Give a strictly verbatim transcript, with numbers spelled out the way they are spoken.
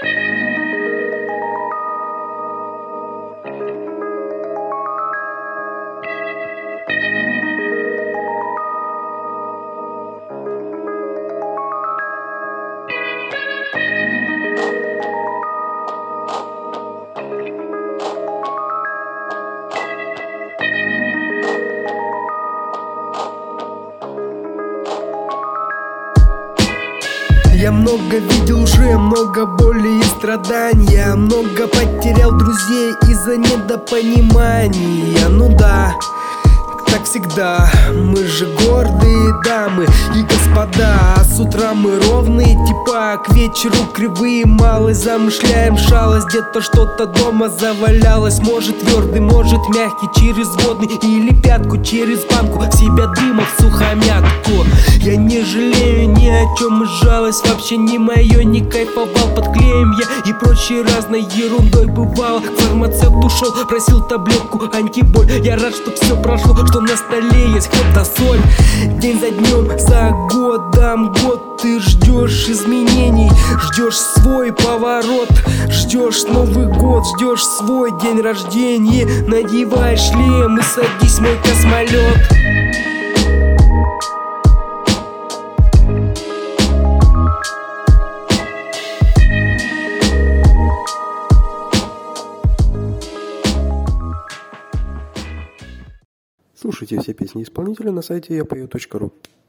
Я много видел уже, много боли и страдания, много потерял друзей из-за недопонимания. Ну да, так всегда, мы же гордые дамы и господа. А с утра мы ровные типа, к вечеру кривые, малый замышляем шалость. Где-то что-то дома завалялось, может твердый, может мягкий, через водный или пятку, через банку, в себя дыма, в сухомятку. Я не жалею ни о чем, и жалость вообще не мое, не кайфовал под клеем я и прочей разной ерундой бывало. К фармацевту шел, просил таблетку антиболь. Я рад, что все прошло, что на столе есть хлеб да соль. День за днем, за годом год ты ждешь изменений, ждешь свой поворот, ждешь Новый год, ждешь свой день рождения. Надевай шлем и садись в мой космолет. Слушайте все песни исполнителя на сайте я пою точка ру.